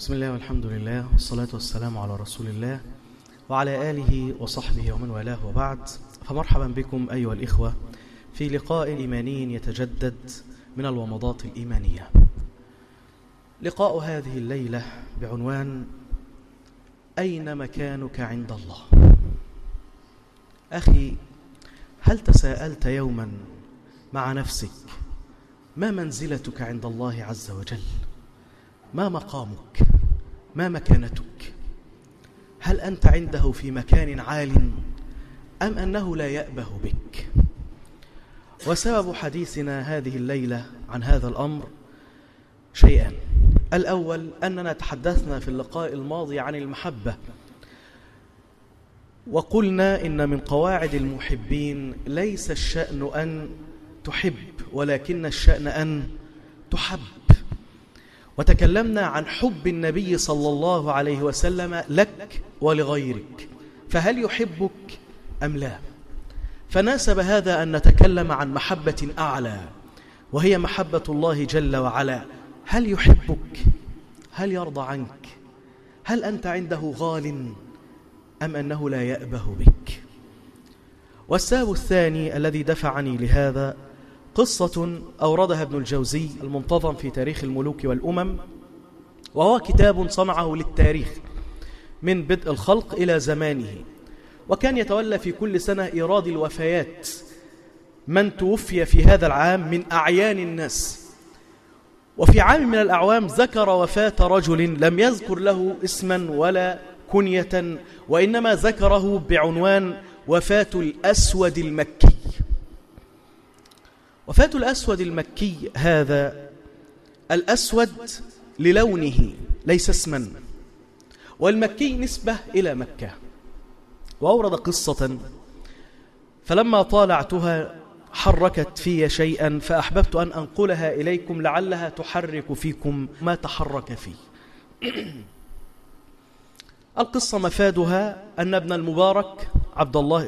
بسم الله والحمد لله والصلاة والسلام على رسول الله وعلى آله وصحبه ومن والاه وبعد. فمرحبا بكم أيها الإخوة في لقاء إيماني يتجدد من الومضات الإيمانية. لقاء هذه الليلة بعنوان أين مكانك عند الله؟ أخي، هل تساءلت يوما مع نفسك ما منزلتك عند الله عز وجل؟ ما مقامك؟ ما مكانتك؟ هل أنت عنده في مكان عال أم أنه لا يأبه بك؟ وسبب حديثنا هذه الليلة عن هذا الأمر شيئان. الأول أننا تحدثنا في اللقاء الماضي عن المحبة، وقلنا إن من قواعد المحبين ليس الشأن أن تحب ولكن الشأن أن تحب. وتكلمنا عن حب النبي صلى الله عليه وسلم لك ولغيرك، فهل يحبك أم لا؟ فناسب هذا أن نتكلم عن محبة أعلى وهي محبة الله جل وعلا. هل يحبك؟ هل يرضى عنك؟ هل أنت عنده غال أم أنه لا يأبه بك؟ والسبب الثاني الذي دفعني لهذا قصة أوردها ابن الجوزي المنتظم في تاريخ الملوك والأمم، وهو كتاب صنعه للتاريخ من بدء الخلق إلى زمانه، وكان يتولى في كل سنة إيراد الوفيات من توفي في هذا العام من أعيان الناس. وفي عام من الأعوام ذكر وفاة رجل لم يذكر له اسما ولا كنية، وإنما ذكره بعنوان وفاة الأسود المكي. وفاة الأسود المكي هذا الأسود للونه ليس اسما، والمكي نسبة إلى مكة. وأورد قصة فلما طالعتها حركت في شيئا فأحببت أن أنقلها إليكم لعلها تحرك فيكم ما تحرك فيه. القصة مفادها أن ابن المبارك عبد الله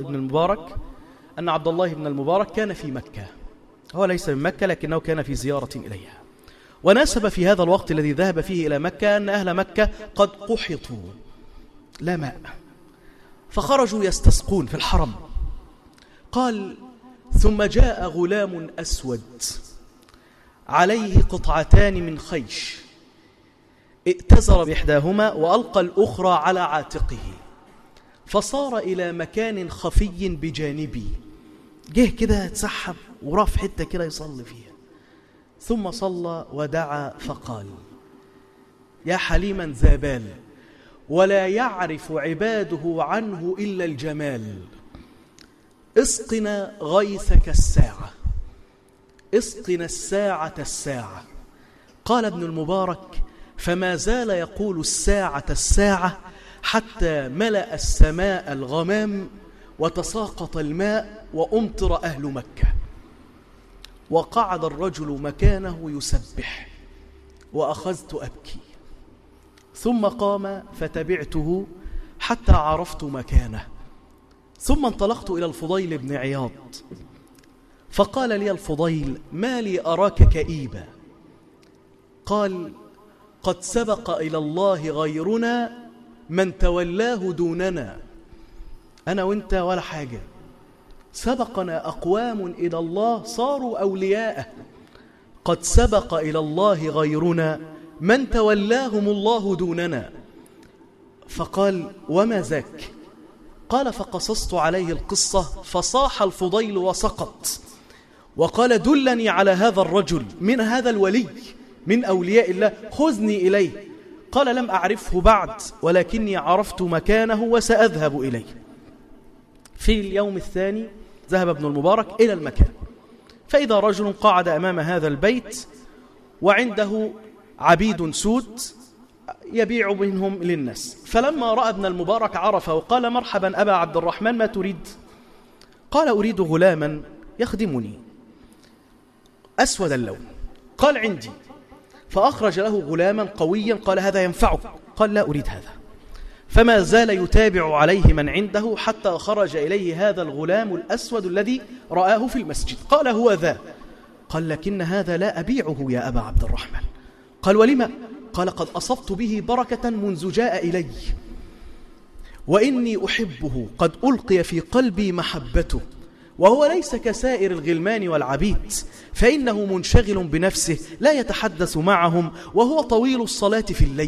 بن المبارك كان في مكة. هو ليس من مكة لكنه كان في زيارة إليها، وناسب في هذا الوقت الذي ذهب فيه إلى مكة أن أهل مكة قد قحطوا لا ماء، فخرجوا يستسقون في الحرم. قال: ثم جاء غلام أسود عليه قطعتان من خيش، ائتزر بإحداهما وألقى الأخرى على عاتقه، فصار إلى مكان خفي بجانبي. جه كده يتسحب وراح في حتة كده يصلي فيها، ثم صلى ودعا فقال: يا حليما ذا بال، ولا يعرف عباده عنه إلا الجمال، اسقنا غيثك الساعة، اسقنا الساعة الساعة. قال ابن المبارك: فما زال يقول الساعة الساعة حتى ملأ السماء الغمام وتساقط الماء وأمطر أهل مكة. وقعد الرجل مكانه يسبح، وأخذت أبكي، ثم قام فتبعته حتى عرفت مكانه، ثم انطلقت إلى الفضيل بن عياض، فقال لي الفضيل: ما لي أراك كئيبا؟ قال: قد سبق إلى الله غيرنا من تولاه دوننا. أنا وإنت ولا حاجة، سبقنا أقوام إلى الله صاروا أولياءه. قد سبق إلى الله غيرنا من تولاهم الله دوننا. فقال: وما ذاك؟ قال: فقصصت عليه القصة، فصاح الفضيل وسقط، وقال: دلني على هذا الرجل من هذا الولي من أولياء الله، خذني إليه. قال: لم أعرفه بعد، ولكني عرفت مكانه وسأذهب إليه. في اليوم الثاني ذهب ابن المبارك إلى المكان، فإذا رجل قعد أمام هذا البيت وعنده عبيد سود يبيع منهم للناس. فلما رأى ابن المبارك عرفه وقال: مرحبا أبا عبد الرحمن، ما تريد؟ قال: أريد غلاما يخدمني أسود اللون. قال: عندي. فأخرج له غلاما قويا، قال: هذا ينفعك. قال: لا أريد هذا. فما زال يتابع عليه من عنده حتى خرج إليه هذا الغلام الأسود الذي رآه في المسجد. قال: هو ذا. قال: لكن هذا لا أبيعه يا أبا عبد الرحمن. قال: ولما؟ قال قد أصبت به بركة منذ جاء إلي، وإني أحبه، قد ألقي في قلبي محبته، وهو ليس كسائر الغلمان والعبيد، فإنه منشغل بنفسه لا يتحدث معهم، وهو طويل الصلاة في الليل.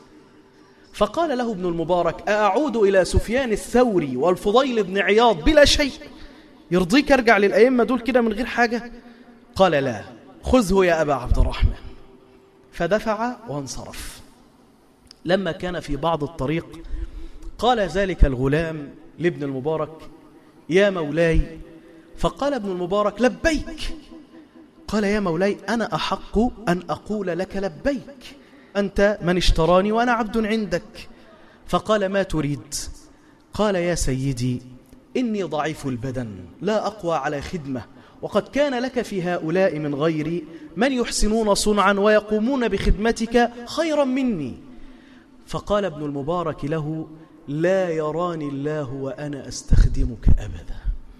فقال له ابن المبارك أعود إلى سفيان الثوري والفضيل بن عياض بلا شيء؟ يرضيك أرجع للأئمة دول كده من غير حاجة؟ قال لا، خذه يا أبا عبد الرحمن. فدفع وانصرف. لما كان في بعض الطريق قال ذلك الغلام لابن المبارك يا مولاي، فقال ابن المبارك لبيك. قال يا مولاي أنا أحق أن أقول لك لبيك، أنت من اشتراني وأنا عبد عندك. فقال ما تريد؟ قال يا سيدي إني ضعيف البدن لا أقوى على خدمة، وقد كان لك في هؤلاء من غيري من يحسنون صنعا ويقومون بخدمتك خيرا مني. فقال ابن المبارك له لا يراني الله وأنا أستخدمك أبدا،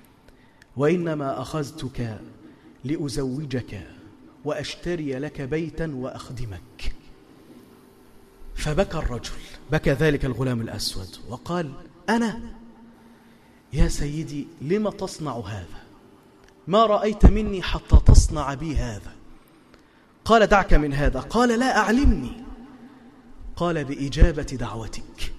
وإنما أخذتك لأزوجك وأشتري لك بيتا وأخدمك. فبكى الرجل، بكى ذلك الغلام الأسود وقال أنا يا سيدي لم تصنع هذا؟ ما رأيت مني حتى تصنع بي هذا؟ قال دعك من هذا. قال لا أعلمني. قال بإجابة دعوتك.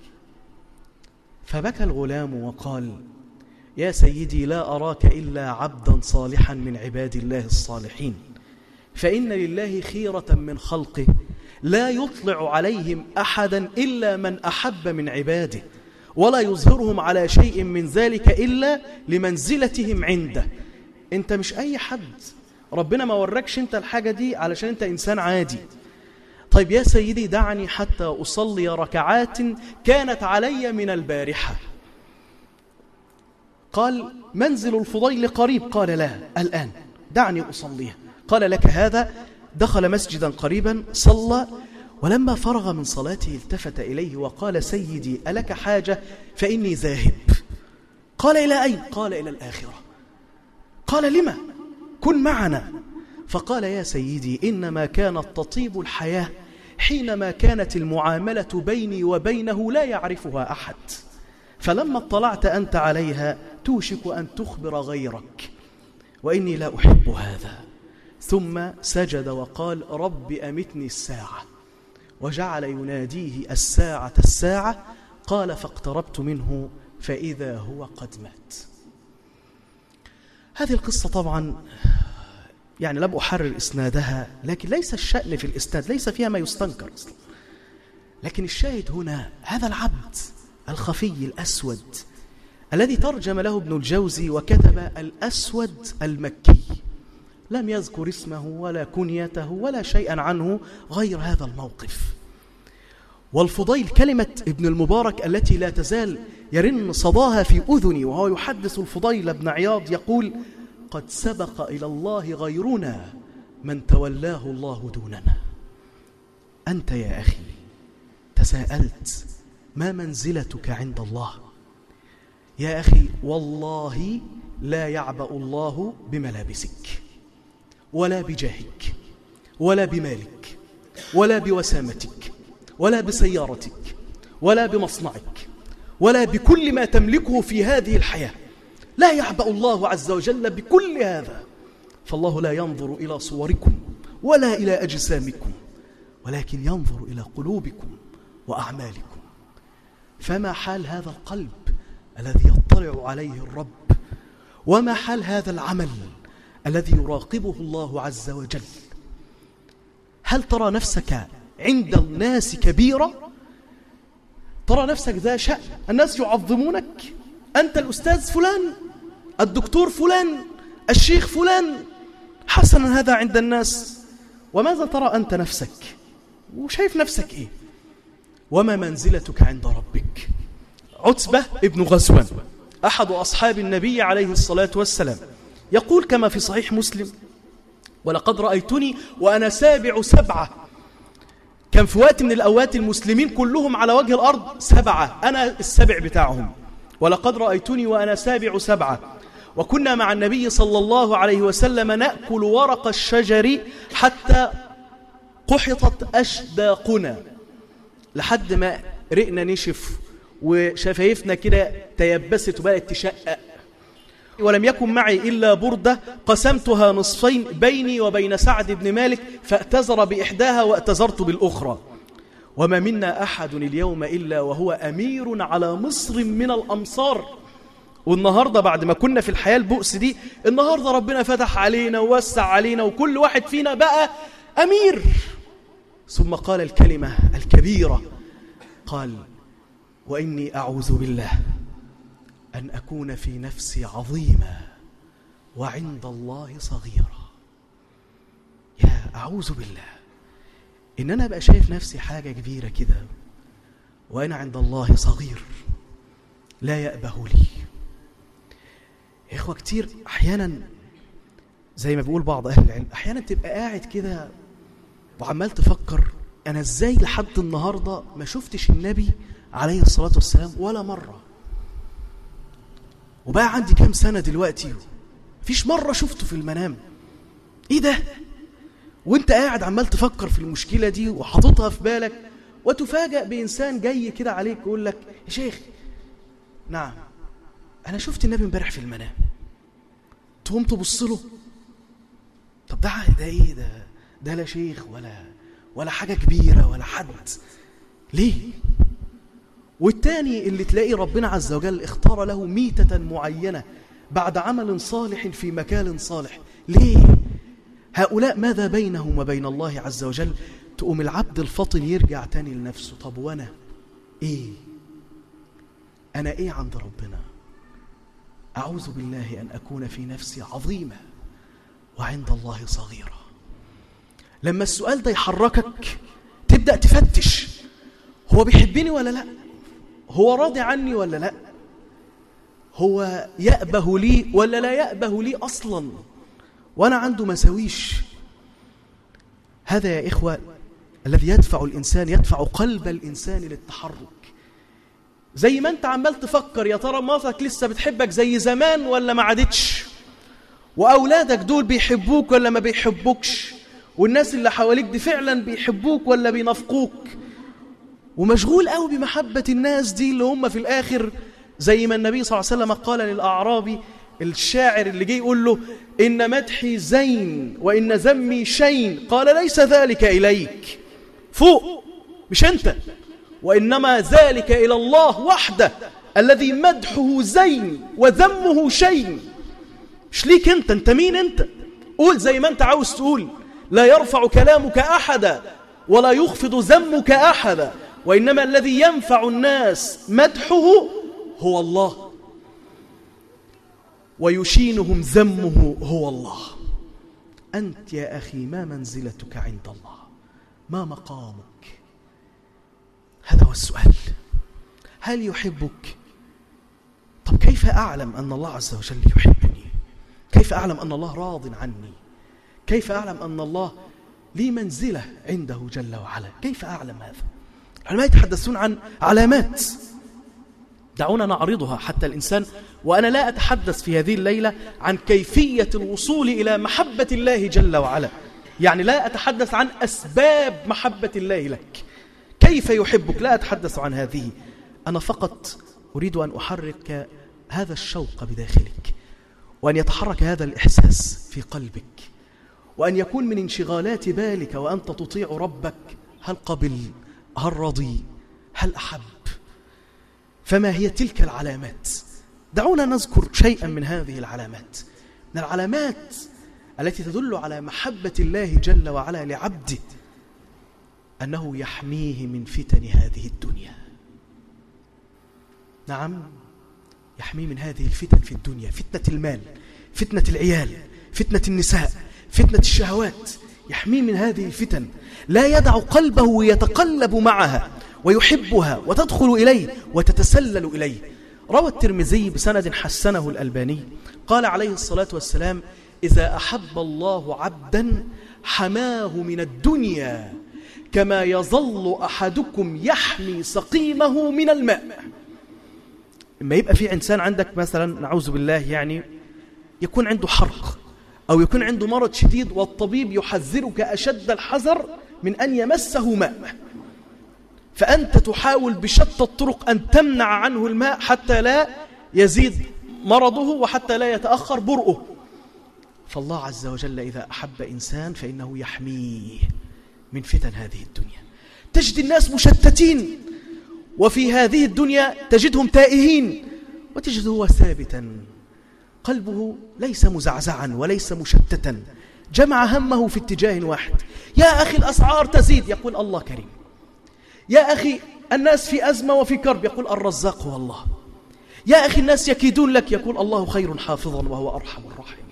فبكى الغلام وقال يا سيدي لا أراك إلا عبدا صالحا من عباد الله الصالحين، فإن لله خيرة من خلقه لا يطلع عليهم أحدا إلا من أحب من عباده، ولا يظهرهم على شيء من ذلك إلا لمنزلتهم عنده. أنت مش أي حد، ربنا ما وركش أنت الحاجة دي علشان أنت إنسان عادي. طيب يا سيدي دعني حتى أصلي ركعات كانت علي من البارحة. قال منزل الفضيل قريب؟ قال لا الآن، دعني أصليها. قال لك هذا. دخل مسجدا قريبا صلى، ولما فرغ من صلاته التفت إليه وقال سيدي ألك حاجة؟ فإني ذاهب. قال إلى أين؟ قال إلى الآخرة. قال لما؟ كن معنا. فقال يا سيدي إنما كانت تطيب الحياة حينما كانت المعاملة بيني وبينه لا يعرفها أحد، فلما اطلعت أنت عليها توشك أن تخبر غيرك، وإني لا أحب هذا. ثم سجد وقال رب أمتني الساعة، وجعل يناديه الساعة الساعة. قال فاقتربت منه فإذا هو قد مات. هذه القصة طبعا يعني لم أحرر إسنادها، لكن ليس الشأن في الإسناد، ليس فيها ما يستنكر أصلا، لكن الشاهد هنا هذا العبد الخفي الأسود الذي ترجم له ابن الجوزي وكتب الأسود المكي، لم يذكر اسمه ولا كنيته ولا شيئا عنه غير هذا الموقف. والفضيل كلمة ابن المبارك التي لا تزال يرن صداها في أذني وهو يحدث الفضيل بن عياض يقول قد سبق إلى الله غيرنا من تولاه الله دوننا. أنت يا أخي تساءلت ما منزلتك عند الله؟ يا أخي والله لا يعبأ الله بملابسك ولا بجاهك ولا بمالك ولا بوسامتك ولا بسيارتك ولا بمصنعك ولا بكل ما تملكه في هذه الحياة. لا يعبأ الله عز وجل بكل هذا. فالله لا ينظر إلى صوركم ولا إلى أجسامكم، ولكن ينظر إلى قلوبكم وأعمالكم. فما حال هذا القلب الذي يطلع عليه الرب؟ وما حال هذا العمل الذي يراقبه الله عز وجل؟ هل ترى نفسك عند الناس كبيرة؟ ترى نفسك ذا شأن، الناس يعظمونك، أنت الأستاذ فلان، الدكتور فلان، الشيخ فلان، حسنا هذا عند الناس. وماذا ترى أنت نفسك؟ وشايف نفسك إيه؟ وما منزلتك عند ربك؟ عتبة ابن غزوان أحد أصحاب النبي عليه الصلاة والسلام يقول كما في صحيح مسلم ولقد رأيتني وأنا سابع سبعة. كان في وقت من الأوقات المسلمين كلهم على وجه الأرض 7، أنا السبع بتاعهم. ولقد رأيتني وأنا سابع 7، وكنا مع النبي صلى الله عليه وسلم نأكل ورق الشجر حتى قحطت أشداقنا، لحد ما رئنا نشف وشفايفنا كده تيبست وبدأت تشقق. ولم يكن معي إلا بردة قسمتها نصفين بيني وبين سعد بن مالك، فاعتذر بإحداها واتذرت بالأخرى. وما منا أحد اليوم إلا وهو أمير على مصر من الأمصار. والنهاردة بعد ما كنا في الحياة البؤس دي، النهاردة ربنا فتح علينا ووسع علينا وكل واحد فينا بقى أمير. ثم قال الكلمة الكبيرة، قال: وإني أعوذ بالله أن أكون في نفسي عظيما وعند الله صغيرا. يا أعوذ بالله إن أنا بقى شايف نفسي حاجة كبيرة كده وأنا عند الله صغير لا يأبه لي. يا إخوة كتير أحيانا زي ما بيقول بعض أهل العلم، أحيانا تبقى قاعد كده وعمال تفكر أنا إزاي لحد النهاردة ما شفتش النبي عليه الصلاة والسلام ولا مرة، وبقى عندي كام سنة دلوقتي مفيش مرة شفته في المنام. إيه ده؟ وانت قاعد عمال تفكر في المشكلة دي وحاططها في بالك، وتفاجأ بإنسان جاي كده عليك يقول لك: يا شيخ نعم أنا شفت النبي امبارح في المنام. تقوم تبص له، طب ده إيه ده لا شيخ ولا حاجة كبيرة ولا حد، ليه؟ والتاني اللي تلاقي ربنا عز وجل اختار له ميتة معينة بعد عمل صالح في مكان صالح، ليه؟ هؤلاء ماذا بينهم وبين الله عز وجل؟ تقوم العبد الفطن يرجع تاني لنفسه، طب وأنا إيه؟ أنا إيه عند ربنا؟ أعوذ بالله أن أكون في نفسي عظيمة وعند الله صغيرة. لما السؤال ده يحركك تبدأ تفتش، هو بيحبني ولا لا؟ هو راضي عني ولا لا؟ هو يأبه لي ولا لا يأبه لي أصلا؟ وأنا عنده مساويش. هذا يا إخوة الذي يدفع الإنسان، يدفع قلب الإنسان للتحرك. زي ما أنت عمال تفكر يا ترى مراتك لسه بتحبك زي زمان ولا ما عادتش، وأولادك دول بيحبوك ولا ما بيحبوكش، والناس اللي حواليك دي فعلا بيحبوك ولا بينافقوك، ومشغول قوي بمحبة الناس دي اللي هم في الآخر زي ما النبي صلى الله عليه وسلم قال للأعرابي الشاعر اللي جاي يقول له: إن مدحي زين وإن ذمي شين، قال: ليس ذلك إليك، فوق مش أنت، وإنما ذلك إلى الله وحده الذي مدحه زين وذمه شين. مش ليك أنت مين أنت؟ قول زي ما أنت عاوز تقول، لا يرفع كلامك أحدا ولا يخفض ذمك أحدا، وإنما الذي ينفع الناس مدحه هو الله، ويشينهم ذمه هو الله. أنت يا أخي ما منزلتك عند الله؟ ما مقامك؟ هذا هو السؤال. هل يحبك؟ طب كيف أعلم أن الله عز وجل يحبني؟ كيف أعلم أن الله راض عني؟ كيف أعلم أن الله لي منزلة عنده جل وعلا؟ كيف أعلم هذا؟ العلماء يتحدثون عن علامات، دعونا نعرضها حتى الإنسان، وأنا لا أتحدث في هذه الليلة عن كيفية الوصول إلى محبة الله جل وعلا، يعني لا أتحدث عن أسباب محبة الله لك، كيف يحبك، لا أتحدث عن هذه. أنا فقط أريد أن أحرك هذا الشوق بداخلك، وأن يتحرك هذا الإحساس في قلبك، وأن يكون من انشغالات بالك وأنت تطيع ربك، هل قبل، هل رضي، هل أحب؟ فما هي تلك العلامات؟ دعونا نذكر شيئا من هذه العلامات، من العلامات التي تدل على محبة الله جل وعلا لعبده، أنه يحميه من فتن هذه الدنيا. نعم، يحميه من هذه الفتن في الدنيا، فتنة المال، فتنة العيال، فتنة النساء، فتنة الشهوات، يحميه من هذه الفتن، لا يدع قلبه يتقلب معها ويحبها وتدخل إليه وتتسلل إليه. روى الترمذي بسند حسنه الألباني قال عليه الصلاة والسلام: إذا أحب الله عبدا حماه من الدنيا كما يظل أحدكم يحمي سقيمه من الماء. إما يبقى في إنسان عندك مثلا نعوذ بالله يعني يكون عنده حرق أو يكون عنده مرض شديد والطبيب يحذرك أشد الحذر من أن يمسه ماء، فأنت تحاول بشتى الطرق أن تمنع عنه الماء حتى لا يزيد مرضه وحتى لا يتأخر برؤه. فالله عز وجل إذا أحب إنسان فإنه يحميه من فتن هذه الدنيا. تجد الناس مشتتين، وفي هذه الدنيا تجدهم تائهين، وتجده هو ثابتا، قلبه ليس مزعزعا وليس مشتتا، جمع همه في اتجاه واحد. يا أخي الأسعار تزيد، يقول الله كريم. يا أخي الناس في أزمة وفي كرب، يقول الرزاق هو الله. يا أخي الناس يكيدون لك، يقول الله خير حافظا وهو أرحم الراحمين.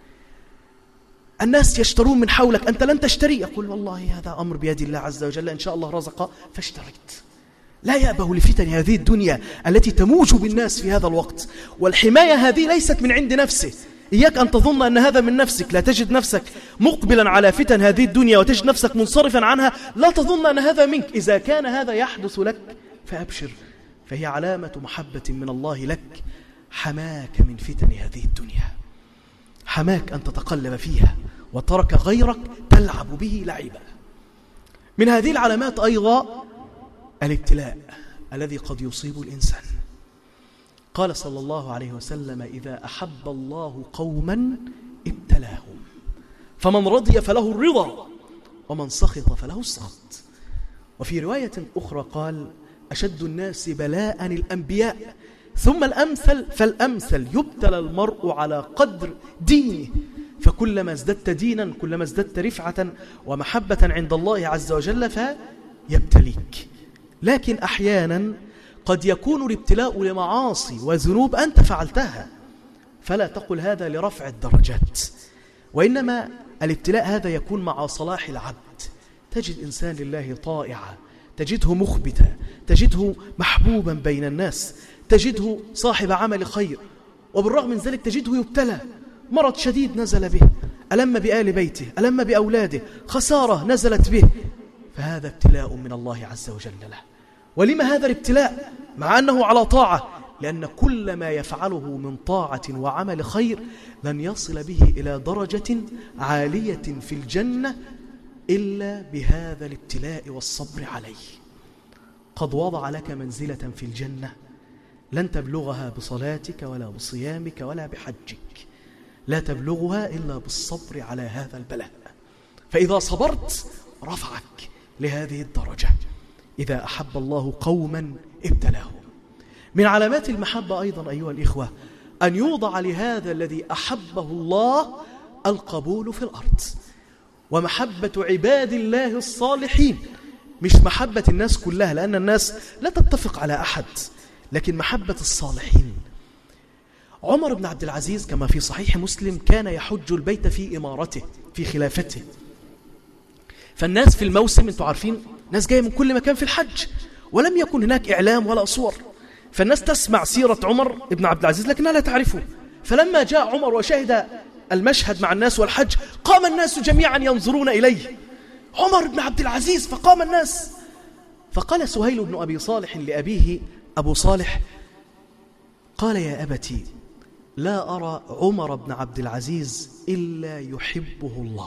الناس يشترون من حولك، أنت لن تشتري، يقول والله هذا أمر بيد الله عز وجل، إن شاء الله رزق فاشتريت. لا يأبه لفتن هذه الدنيا التي تموج بالناس في هذا الوقت. والحماية هذه ليست من عند نفسه، إياك أن تظن أن هذا من نفسك. لا تجد نفسك مقبلا على فتن هذه الدنيا وتجد نفسك منصرفا عنها، لا تظن أن هذا منك. إذا كان هذا يحدث لك فأبشر، فهي علامة محبة من الله لك، حماك من فتن هذه الدنيا، حماك أن تتقلب فيها، وترك غيرك تلعب به لعبا. من هذه العلامات أيضا الابتلاء الذي قد يصيب الإنسان. قال صلى الله عليه وسلم: إذا أحب الله قوما ابتلاهم، فمن رضي فله الرضا، ومن سخط فله السخط. وفي رواية أخرى قال: أشد الناس بلاء الأنبياء، ثم الأمثل فالأمثل، يبتلى المرء على قدر دينه، فكلما ازددت دينا كلما ازددت رفعة ومحبة عند الله عز وجل فيبتليك. لكن أحيانا قد يكون الابتلاء لمعاصي وذنوب أنت فعلتها، فلا تقل هذا لرفع الدرجات، وإنما الابتلاء هذا يكون مع صلاح العبد. تجد إنسان لله طائعا، تجده مخبتا، تجده محبوبا بين الناس، تجده صاحب عمل خير، وبالرغم من ذلك تجده يبتلى، مرض شديد نزل به، ألم بآل بيته، ألم بأولاده، خسارة نزلت به، فهذا ابتلاء من الله عز وجل له. ولما هذا الابتلاء مع أنه على طاعة؟ لأن كل ما يفعله من طاعة وعمل خير لن يصل به إلى درجة عالية في الجنة إلا بهذا الابتلاء والصبر عليه. قد وضع لك منزلة في الجنة لن تبلغها بصلاتك ولا بصيامك ولا بحجك، لا تبلغها إلا بالصبر على هذا البلاء. فإذا صبرت رفعك لهذه الدرجة. إذا أحب الله قوما ابتلاهم. من علامات المحبة أيضا أيها الإخوة أن يوضع لهذا الذي أحبه الله القبول في الأرض، ومحبة عباد الله الصالحين، مش محبة الناس كلها، لأن الناس لا تتفق على أحد، لكن محبة الصالحين. عمر بن عبد العزيز كما في صحيح مسلم كان يحج البيت في إمارته في خلافته، فالناس في الموسم انتوا عارفين ناس جاية من كل مكان في الحج، ولم يكن هناك إعلام ولا صور، فالناس تسمع سيرة عمر بن عبد العزيز لكنها لا تعرفه. فلما جاء عمر وشهد المشهد مع الناس والحج قام الناس جميعا ينظرون إليه، عمر بن عبد العزيز، فقام الناس. فقال سهيل بن أبي صالح لأبيه أبو صالح، قال: يا أبتي لا أرى عمر بن عبد العزيز إلا يحبه الله.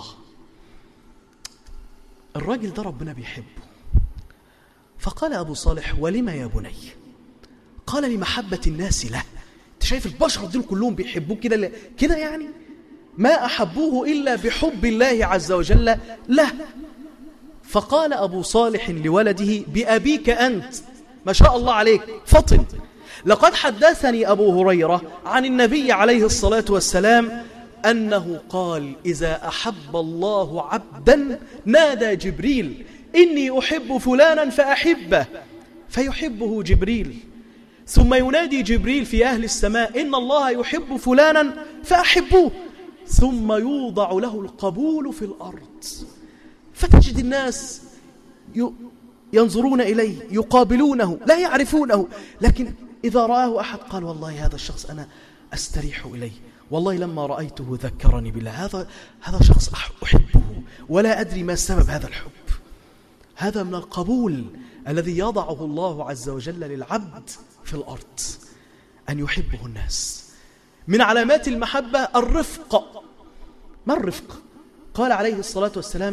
الراجل ده ربنا بيحبه. فقال أبو صالح: ولما يا بني؟ قال: لمحبة الناس له. انت شايف البشر دول كلهم بيحبوه كده يعني ما أحبوه إلا بحب الله عز وجل له. فقال أبو صالح لولده: بأبيك أنت، ما شاء الله عليك، فطن. لقد حدثني أبو هريرة عن النبي عليه الصلاة والسلام أنه قال: إذا أحب الله عبدا نادى جبريل: إني أحب فلانا فأحبه، فيحبه جبريل. ثم ينادي جبريل في أهل السماء: إن الله يحب فلانا فأحبوه، ثم يوضع له القبول في الأرض. فتجد الناس ينظرون إليه، يقابلونه، لا يعرفونه، لكن إذا رآه أحد قال: والله هذا الشخص أنا أستريح إليه، والله لما رأيته ذكرني بالله، هذا شخص أحبه ولا أدري ما سبب هذا الحب. هذا من القبول الذي يضعه الله عز وجل للعبد في الأرض، أن يحبه الناس. من علامات المحبة الرفق. ما الرفق؟ قال عليه الصلاة والسلام: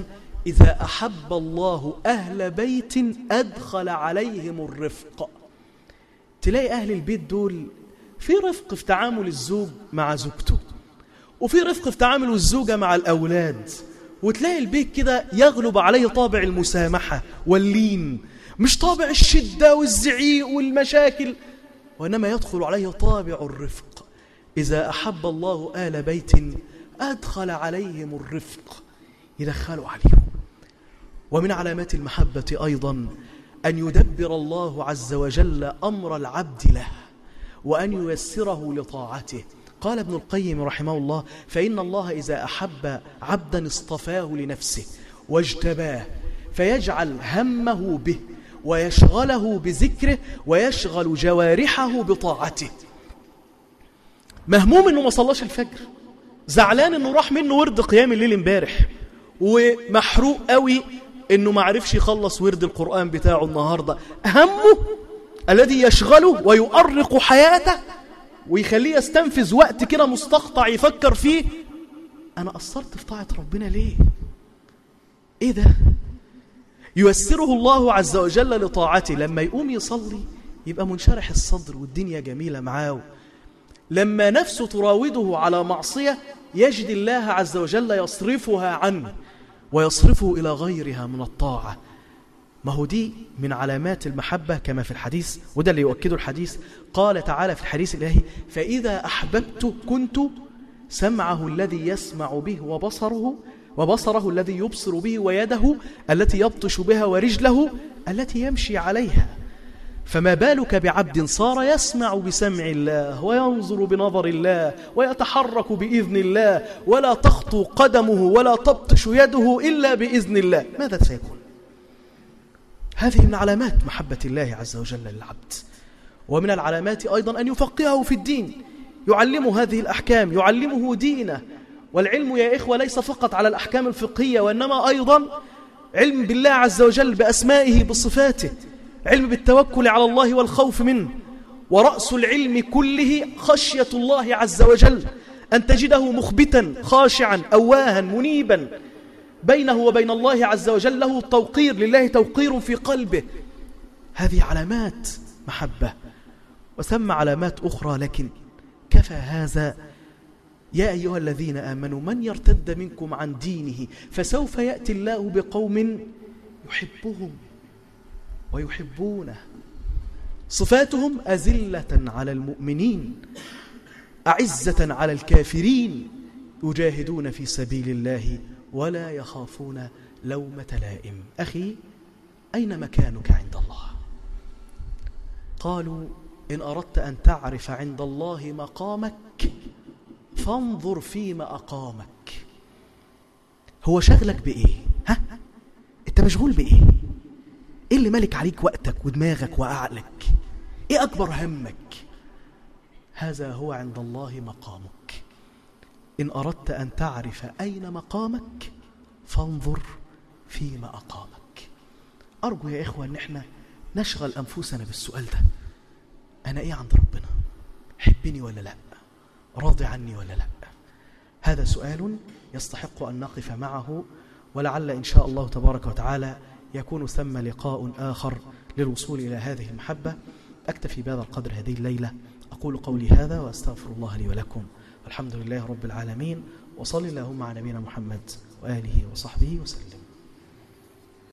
إذا أحب الله أهل بيت أدخل عليهم الرفق. تلاقي أهل البيت دول في رفق في تعامل الزوج مع زوجته، وفي رفق في تعامل الزوجة مع الأولاد، وتلاقي البيت كده يغلب عليه طابع المسامحة واللين، مش طابع الشدة والزعيق والمشاكل، وإنما يدخل عليه طابع الرفق. إذا أحب الله آل بيت أدخل عليهم الرفق، يدخلوا عليهم. ومن علامات المحبة أيضا أن يدبر الله عز وجل أمر العبد له وأن ييسره لطاعته. قال ابن القيم رحمه الله: فإن الله إذا أحب عبدا اصطفاه لنفسه واجتباه فيجعل همه به ويشغله بذكره ويشغل جوارحه بطاعته. مهموم انه ما صلاش الفجر، زعلان انه راح منه ورد قيام الليل امبارح، ومحروق قوي انه ما عرفش يخلص ورد القرآن بتاعه النهاردة. همه الذي يشغله ويؤرق حياته ويخليه يستنفذ وقت كده مستقطع يفكر فيه: أنا قصرت في طاعة ربنا ليه؟ إيه ده؟ ييسره الله عز وجل لطاعته. لما يقوم يصلي يبقى منشرح الصدر والدنيا جميلة معاه. لما نفسه تراوده على معصية يجد الله عز وجل يصرفها عنه ويصرفه إلى غيرها من الطاعة. ما هو دي من علامات المحبة كما في الحديث، وده اللي يؤكده الحديث. قال تعالى في الحديث الإلهي: فإذا أحببت كنت سمعه الذي يسمع به وبصره الذي يبصر به ويده التي يبطش بها ورجله التي يمشي عليها. فما بالك بعبد صار يسمع بسمع الله وينظر بنظر الله ويتحرك بإذن الله ولا تخطو قدمه ولا تبطش يده إلا بإذن الله، ماذا سيكون؟ هذه من علامات محبة الله عز وجل للعبد. ومن العلامات أيضا أن يفقهه في الدين، يعلمه هذه الأحكام، يعلمه دينه. والعلم يا إخوة ليس فقط على الأحكام الفقهية، وإنما أيضا علم بالله عز وجل بأسمائه بصفاته، علم بالتوكل على الله والخوف منه. ورأس العلم كله خشية الله عز وجل، أن تجده مخبتا خاشعا أواها منيبا، بينه وبين الله عز وجل له توقير، لله توقير في قلبه. هذه علامات محبة. وثم علامات أخرى، لكن كفى هذا. يا أيها الذين آمنوا من يرتد منكم عن دينه فسوف يأتي الله بقوم يحبهم ويحبونه، صفاتهم أذلة على المؤمنين أعزة على الكافرين يجاهدون في سبيل الله ولا يخافون لومة لائم. أخي، أين مكانك عند الله؟ قالوا: إن أردت أن تعرف عند الله مقامك فانظر فيما أقامك. هو شغلك بإيه؟ أنت مشغول بإيه؟ إيه اللي مالك عليك وقتك ودماغك وعقلك؟ إيه أكبر همك؟ هذا هو عند الله مقامك. إن أردت أن تعرف أين مقامك فانظر فيما أقامك. أرجو يا إخوة أن احنا نشغل أنفسنا بالسؤال ده: أنا إيه عند ربنا؟ حبني ولا لا؟ راضي عني ولا لا؟ هذا سؤال يستحق أن نقف معه، ولعل إن شاء الله تبارك وتعالى يكون ثم لقاء آخر للوصول إلى هذه المحبة. أكتفي بهذا القدر هذه الليلة، أقول قولي هذا وأستغفر الله لي ولكم، والحمد لله رب العالمين، وصلى اللهم على نبينا محمد وآله وصحبه وسلم.